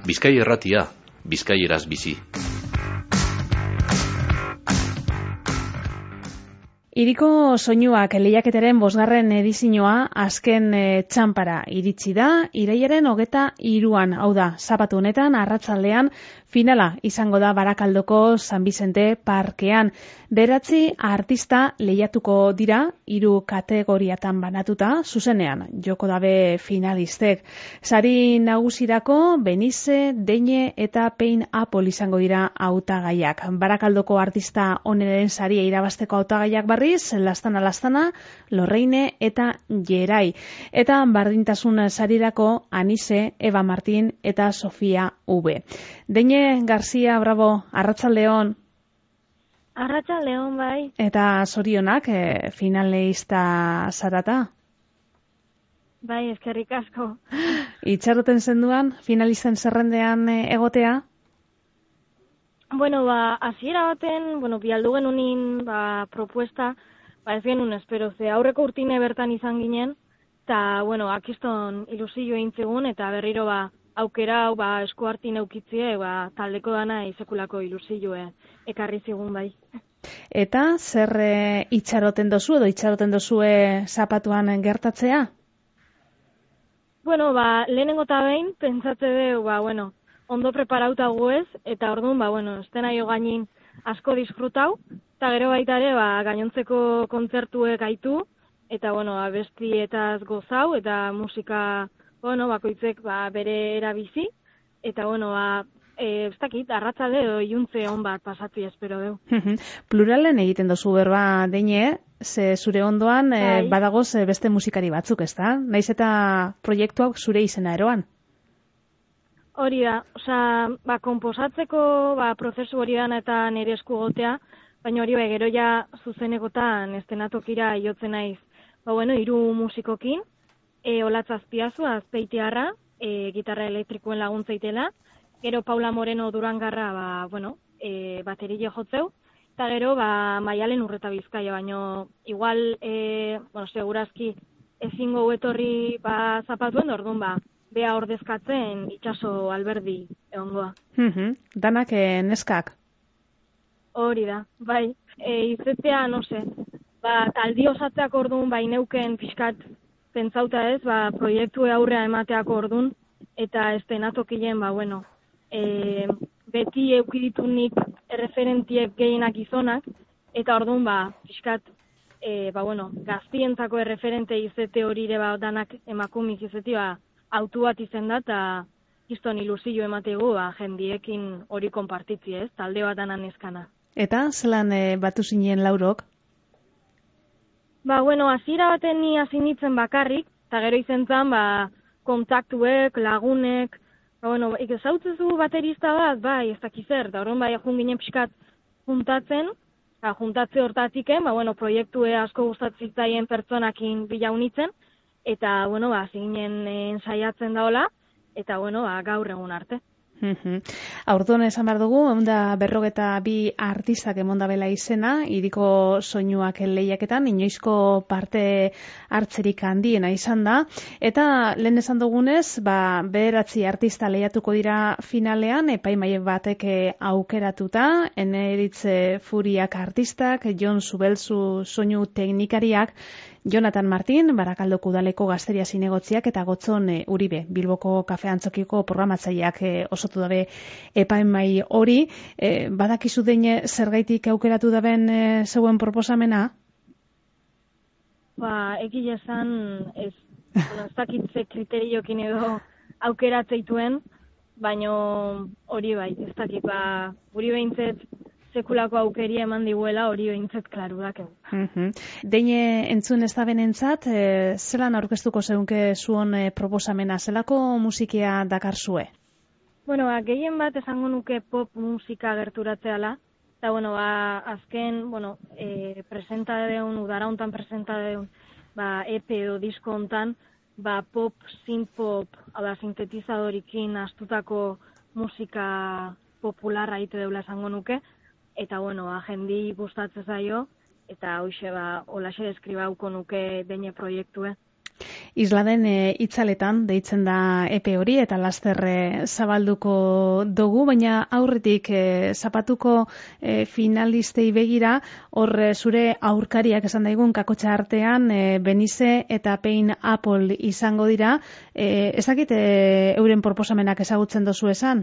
Bizkai Irratia, bizkaieraz bizi. Hiriko soinuak lehiaketaren 5. edizioa azken txanpara iritsi da, irailaren 23an, hau da, sabatu honetan, arratsaldean finala izango da Barakaldoko San Bizente parkean. 9 artista lehiatuko dira, 3 kategoriatan banatuta, zuzenean joko dabe finalistek. Sari nagusirako Benize, Deine eta Pein Apol izango dira hautagaiak. Barakaldoko artista onenen saria irabazteko hautagaiak barriz, Lastana, Lorreine eta Jerai. Eta bardintasun sarirako Anise, Eva Martin eta Sofia V. Deine García Bravo, arratsaldeon. Arratsaldeon, bai. Eta zorionak finaleista zarata? Bai, eskerrik asko. Itxaroten zenduan, finalisten zerrendean egotea? Bueno, hasiera baten, bialdu genunin, propuesta, ez genuen espero, ze aurreko urtine bertan izan ginen, eta, akiston ilusio eintzegun, eta berriro, aukera, esku hartin eukitzie, taldeko dana izekulako ilusioe ekarri zigun bai. Eta zer itxaroten dozu edo itxaroten dozue zapatuan gertatzea? Bueno, lehenengo eta behin, pentsatze du, ondo preparauta guez, eta orduan, estena jo gainin asko disfrutau, eta gero baita ere, gainontzeko kontzertuek gaitu, eta, abestietaz gozau, eta musika, bakoitzek bere erabizi, eta, ez dakit, arratsalde edo iluntze on bat pasatzi espero du. Pluralen egiten dozu berba, Deine, ze zure ondoan badagoz beste musikari batzuk, ezta? Naiz eta proiektuak zure izena eroan? Hori da, konposatzeko prozesu hori dana eta nire esku gotea, baina hori gero ja zuzenekotan estenatokira jotzen naiz, 3 musikokin, Olatz Azpiazu, Azpeitiarra, gitarra elektrikoen laguntzaitela, gero Paula Moreno Durangarra, baterile jotzeu, eta gero Maialen Urreta Bizkaia, baino igual, segurazki ezingo etorri zapatuen, orduan bea ordezkatzen Itxaso Alberdi egongoa. Danak neskak? Hori da, bai. Izetea, taldi osatzeak orduan neuken pixkat pentsauta ez, proiektue aurrea emateako orduan, eta estenatokilen, beti eukiditunik erreferentiek gehienak gizonak, eta orduan, pixkat, gaztientzako erreferente izete hori ere danak emakumiz izeti, autu bat izen da, eta kiston ilusio emategu, jendiekin hori konpartitzi ez, talde bat danan eskana. Eta, zelan batu zinen laurok? Hasiera baten ni hasi nintzen bakarrik, eta gero izen zan, kontaktuek, lagunek, ezautzezu baterista bat, ez dakizer, eta horren jun ginen pixkat juntatzen, juntatze hortatiken, proiektue asko gustatzitzaien pertsonakin bilaunitzen, eta, hasi ginen ensaiatzen daola, eta, gaur egun arte. Aurduan esan behar dugu, 152 artistak emondabela izena, hiriko soinuak lehiaketan, inoizko parte hartzerik handiena izan da, eta lehen esan dugunez, 9 artista lehiatuko dira finalean, epaimaile batek aukeratuta, Eneritz Furiak artistak, Jon Zubelzu soinu teknikariak, Jonathan Martin, Barakaldoko udaleko gazteria zinegotziak eta Gotzon Uribe, Bilboko kafe antzokiko programatzaileak osotu dabe epaimai hori. Badakizu Deine zergaitik aukeratu daben zeuen proposamena? Egia esan, ez dakitze kriteriokin edo aukeratzeituen, baino hori bai, ez dakit, guri behintzet sekulako aukeria eman diguela hori behintzet klaru dakeu. Deine entzun ez da benentzat, zelan aurkeztuko zeunke zuon proposamena, zelako musikia dakarzue? Gehien bat esango nuke pop musika gerturatzeala, eta azken, presentadeun, udara hontan presentadeun, EP edo disko hontan, pop, synth-pop, sintetizadorikin astutako musika popularra ite deula esango nuke, eta jendi gustatzen zaio, eta hoxe holaxe deskribauko nuke Deine proiektue. Isladen itzaletan deitzen da epe hori eta laster zabalduko dugu, baina aurretik zapatuko finalistei begira, hor zure aurkariak esan daigun kakotxa artean Benize eta Pain Apple izango dira. Ezakit euren proposamenak ezagutzen dozu esan?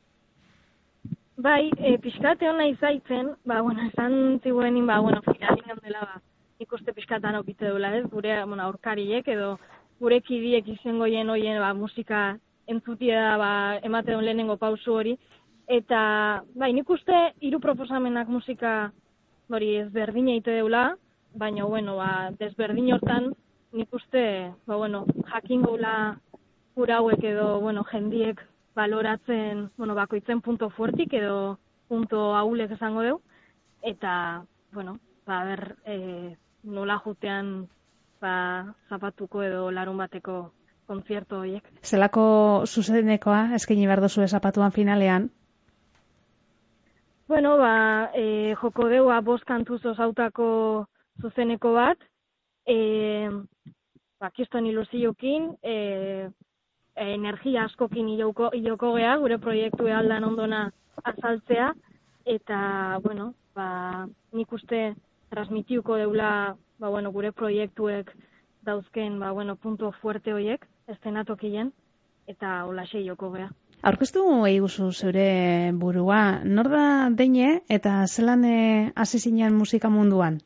Bai, pixkate hona izaitzen, esan ziguenin, finalin gaudela, ikuste pixkatan okitze duela, ez? Gure aurkariek edo gure kidiek izango hoien musika entzutia emate duen lehenengo pausu hori. Eta, nik uste 3 proposamenak musika hori ezberdin eite deula, baina, desberdin hortan nik uste, jakin gaula gura hauek edo, jendiek baloratzen, bakoitzen punto fuertik edo punto ahulek esango deu. Eta, nola jutean zapatuko edo larun bateko kontzertu horiek. Zelako zuzenekoa eskaini behar dozu zapatuan finalean? Joko deua 5 kantuz osautako zuzeneko bat, kiston ilusiokin, energia askokin iloko gea, gure proiektu aldan ondona azaltzea, eta, nik uste transmitiuko deula gure proiektuek dauzken punto fuerte horiek, estenatokien, eta holaxe joko gea. Aurkeztu eiguzu zeure burua, nor da Deine eta zelan hasi zinen musika munduan?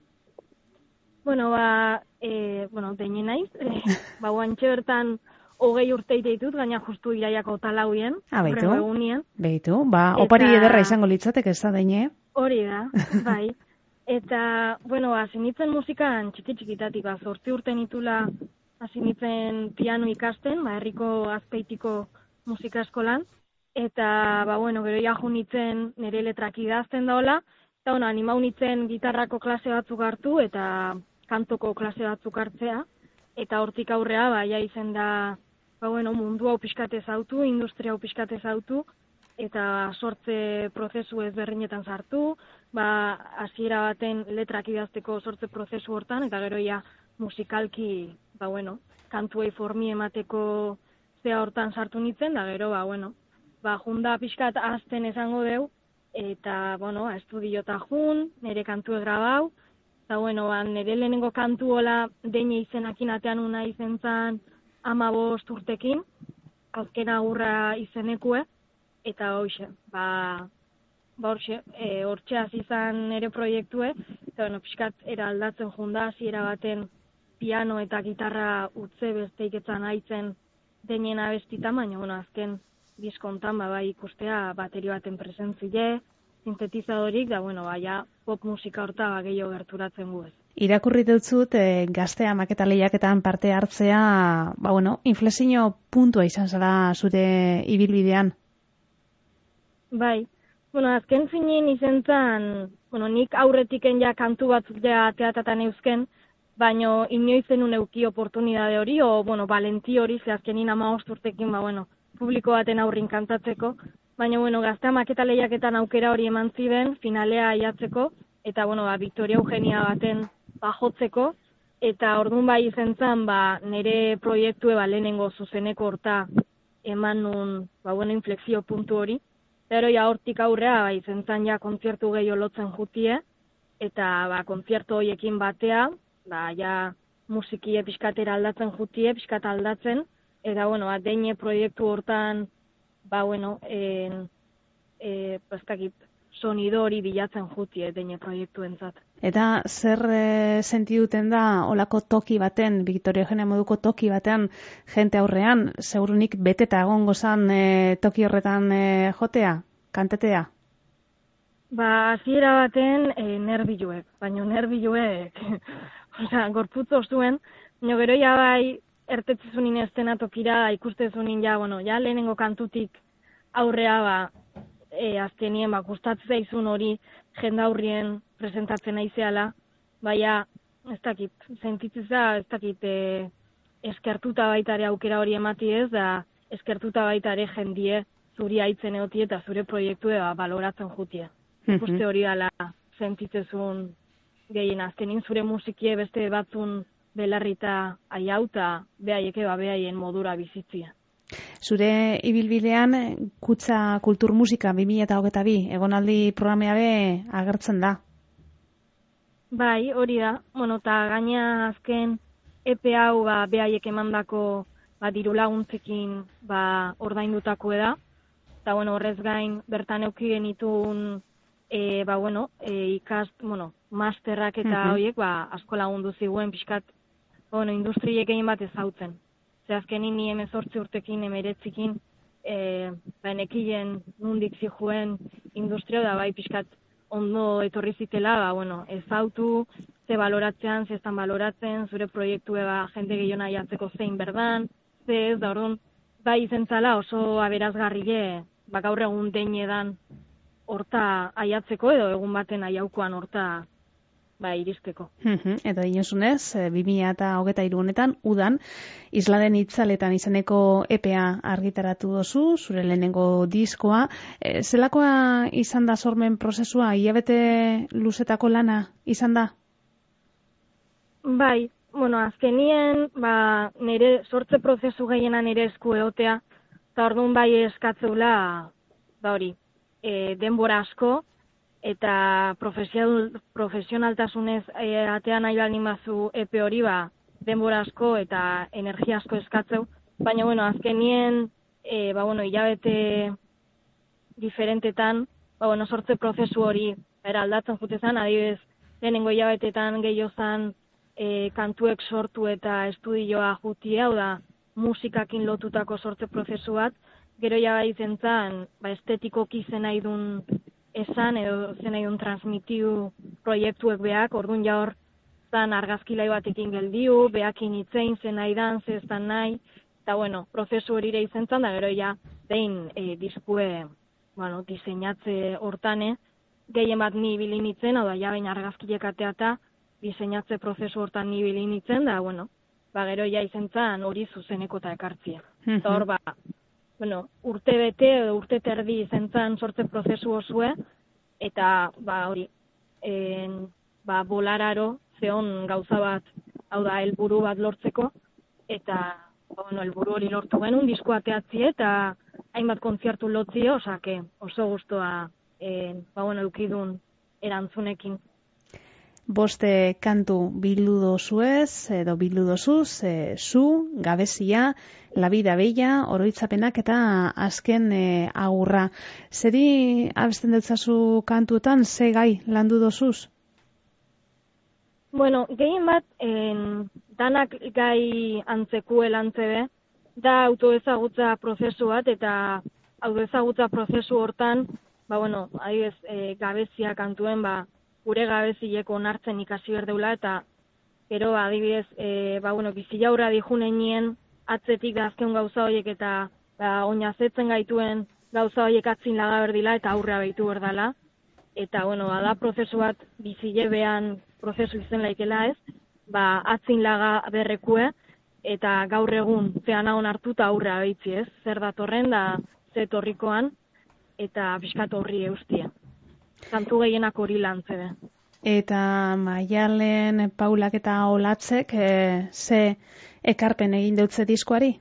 Deine naiz, guantxe bertan 20 urte ditut, gaina justu iraiako talauien, horrengo egunien. Behitu, opari ederra izango litzatek ez da Deine? Hori da, bai. Eta, hasi nintzen musikan txiki-txikitatik, 8 urte nitula hasi nintzen piano ikasten, herriko Azpeitiko musika eskolan, eta, gero jaju nintzen nire letrak idazten daola, eta, animau nintzen gitarrako klase batzuk hartu, eta kantoko klase batzuk hartzea, eta hortik aurrea, izen da, mundu hau pixkate zautu, industria hau pixkate zautu, eta sortze prozesu ezberdinetan sartu, hasiera baten letrak idazteko sortze prozesu hortan, eta gero musikalki, kantuei formi emateko zea hortan sartu nintzen, da gero, junda pixkat azten esango deu, eta, estudiota jun, nire kantu grabau, eta, nire lehenengo kantu hola Deine izenakin atean una izen zan 15 urtekin, azken agurra izenekue, eta hoxe, hortxe hasi izan nire proiektue, eta pixkat eraldatzen junda, hasiera baten piano eta gitarra utze besteiketzan haitzen Deinen abestita, baina azken diskontan ikustea baterio baten presentzile, sintetizadorik, da pop musika horta gehiago gerturatzen guez. Irakurri dutzut gaztea maketa lehiaketan parte hartzea, inflexio puntua izan zara zure ibilbidean. Bai, azken finin izen zan, nik aurretiken kantu batzuk teatatan eusken, baina inoizen uneuki oportunidade hori, valenti hori, ze azkenin 15 urtekin, publiko baten aurrin kantatzeko, baina, gaztea maketa lehiaketan aukera hori eman ziben, finalea aiatzeko, eta, Victoria Eugenia baten jotzeko, eta orduan izen zan, nire proiektue lehenengo zuzeneko horta eman nun, inflexio puntu hori. Pero hortik aurrea izen zan kontzertu gehiago lotzen jutie, eta kontzertu horiekin batea, musikie pixkatera aldatzen jutie, pixkat aldatzen, eta Deine proiektu hortan, sonido hori bilatzen jutie Deine proiektuentzat. Eta zer senti duten da olako toki baten, Victoria Eugenia moduko toki batean jente aurrean, segurunik beteta egongo zan toki horretan jotea, kantetea? Hasiera baten nerbiluek, baina nerbiluek, gorputzo zuen, baina gero ertetzezunin estenatokira ikustezunin lehenengo kantutik aurrea azkenien gustatzen zaizun hori jendaurrien presentatzen aizeala, ez dakit, sentitzeza, ez dakit, eskertuta baitare aukera hori emati ez, da eskertuta baitare jendie zuri haitzen egotie eta zure proiektue baloratzen jutie. Ikuste hori dala sentitzezun gehien azkenin zure musikie beste batzun belarrita aiauta, behaieke behaien modura bizitzia. Zure ibilbidean Kutxa Kultur Musika 2022 egonaldi programea be agertzen da. Bai, hori da. Bueno, eta gaina azken epe hau behaiek emandako diru laguntzekin ordaindutako da. Eta bueno, horrez gain bertan eduki genituen masterrak eta horiek asko lagundu ziguen pixkat industriek egin bat ezautzen. Ze azkenin ni 18 urtekin, 19ekin enekilen nundik zihuen industria da bai pixkat ondo etorri zitela, ezautu, ze baloratzean, ze estan baloratzen, zure proiektue jende gehiona jatzeko zein berdan, ze ez da orduan, bai izentzala oso aberazgarrile, gaur egun denedan horta aiatzeko edo egun baten aiaukoan horta iristeko. Eta dinosunez, 2023 honetan, udan, Isladen itzaletan izeneko EPA argitaratu dozu, zure lehenengo diskoa. Zelakoa izan da sormen prozesua, hilabete luzetako lana izan da? Bai, azkenien, nire sortze prozesu gehiena nire esku egotea, eta orduan bai eskatzeula, denbora asko, eta profesionaltasunez atean nahi baldin bazu epe hori denbora asko eta energia asko eskatzeu, baina azkenien hilabete diferentetan sortze prozesu hori aldatzen jutezan, adibidez lehenengo hilabetetan gehiozan kantuek sortu eta estudioa juti, hau da musikakin lotutako sortze prozesu bat, gero izen zen estetikoki zen nahi dun esan edo zen nahi dun transmitiu proiektuek behak, orduan hor zan argazkilai batekin geldiu, behakin itzein zen nahi dan, zeztan nahi, eta prozesu hori izen zen, da gero behin diskue diseinatze hortane, gehien bat ni bilinitzen, hau da behin argazkilek ateata, diseinatze prozesu hortan ni bilinitzen, da gero izen zen hori zuzeneko eta ekartzia. Eta hor urte bete edo urte terdi izen zen sortze prozesu osue, eta bolararo zeon gauza bat, hau da, helburu bat lortzeko, eta helburu hori lortu genuen, disko ateatzi eta hainbat kontzertu lotzi, osake oso guztua eukidun erantzunekin. Boste kantu bildu dozuez, edo bildu dozuz, zu, gabezia, la vida bella, oroitzapenak eta azken agurra. Zeri abesten dutzazu kantuetan, ze gai landu dozuz? Gehien bat, danak gai antzekue lantzebe, da autoezagutza prozesu bat, eta autoezagutza prozesu hortan, adibidez, gabezia kantuen, gure gabezileko onartzen ikasi berdeula, eta gero adibidez, bizila aurra dijunenien atzetik da azken gauza horiek eta oinazetzen gaituen gauza horiek atzin laga berdila eta aurrea behitu berdala. Eta, da prozesu bat bizile behan prozesu izen laikela ez, atzin laga berrekue eta gaur egun zeana onartu eta aurrea behitzi ez, zer datorren da zetorrikoan eta biskat horri eustia. Kantu gehienak hori lantzebe. Eta Maialen, Paulak eta Olatzek ze ekarpen egin deutze diskoari?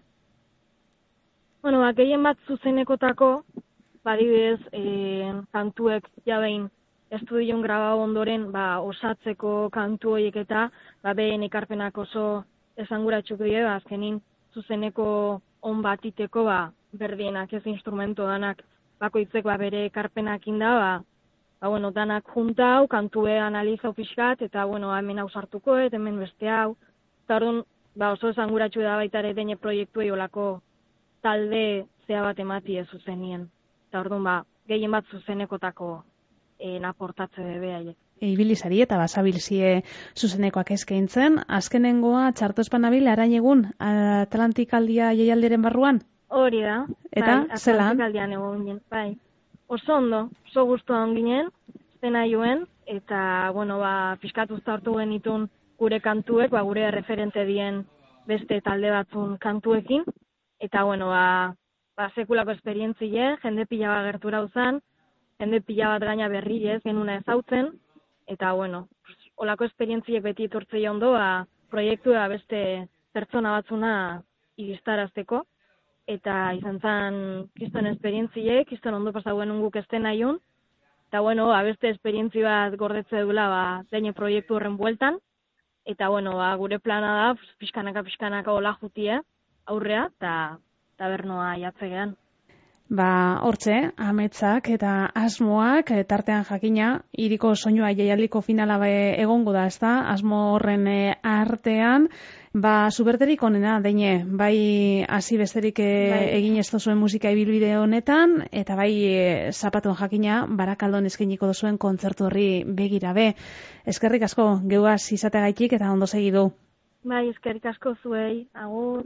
Gehien bat zuzenekotako, adibidez, kantuek jabein estudion grabau ondoren osatzeko kantu horiek eta behen ekarpenak oso esanguratxuk dira, azkenin zuzeneko on bat iteko berdienak ez instrumento danak bakoitzek bere ekarpenak inda, danak junta hau, kantue analizau pixkat, eta hemen hau sartuko, hemen beste hau. Eta orduan, oso esanguratxu da baita ere dene proiektuei olako talde zea bat emati ez zuzenien. Eta orduan, gehien bat zuzenekotako naportatze bebe haiek. Ibilizari eta basabilzie zuzenekoak eskaintzen, azkenengoa txarto espanabil arain egun Atlantikaldia jaialderen barruan? Hori da. Eta, zelan? Atlantikaldian egun ginen, bai. Oso ondo, oso guztuan ginen, zena joen, eta, pixkatuzta hartu genitun gure kantuek, gure referente dien beste talde batzun kantuekin, eta, sekulako esperientzie, jende pila bat gertura uzan, jende pila bat gaina berri ez, genuna ezautzen, eta, olako esperientziek beti etortzei ondo, proiektua beste pertsona batzuna iristarazteko, eta izan zen kiston esperientziek, kiston ondo pasauen guk esten nahiun, eta bueno, beste esperientzi bat gordetze dula deine proiektu horren bueltan, eta bueno, gure plana da pixkanaka hola jutie aurrea, eta tabernoa jatzegean. Hortxe, ametsak eta asmoak, tartean jakina, hiriko soinua jaialdiko finala egongo da, ezta? Asmo horren artean, zuberterik onena, deine, bai hasi besterik egin ez dozuen musika ibilbide honetan, eta bai zapatuen jakina, Barakaldon eskainiko dozuen kontzertu horri begirabe. Eskerrik asko, geuaz izateagaitik eta ondo segidu. Bai, eskerrik asko zuei, agur.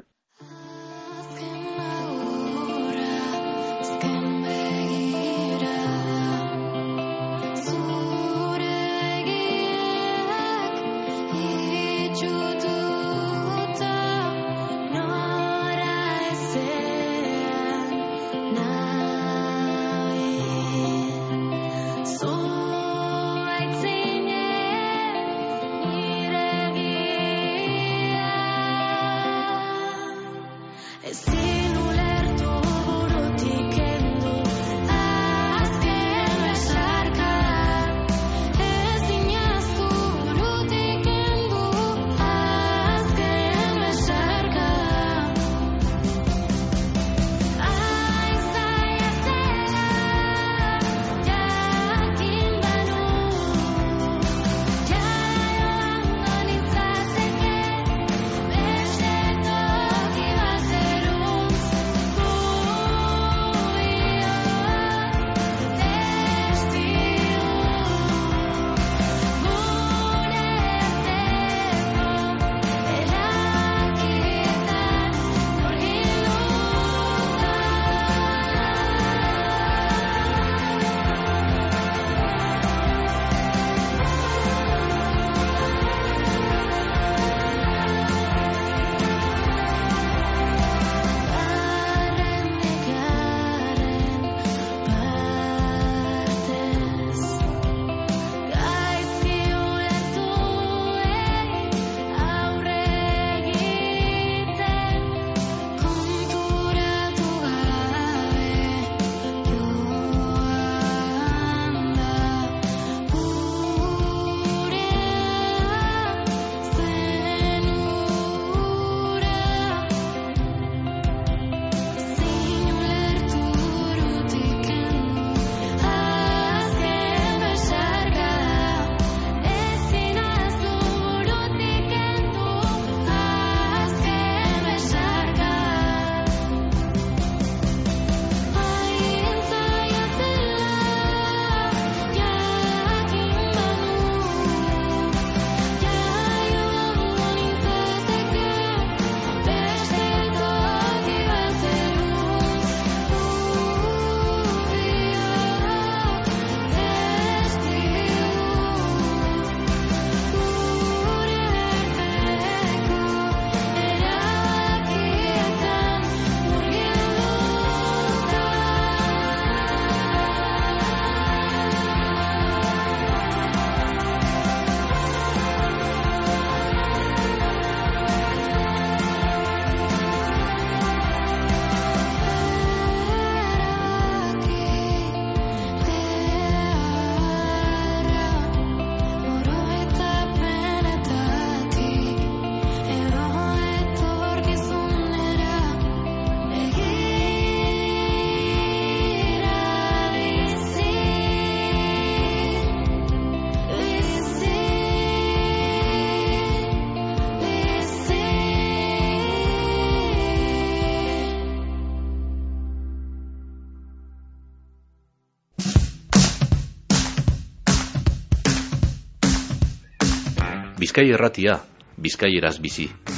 Bizkai Irratia, bizkaieraz bizi.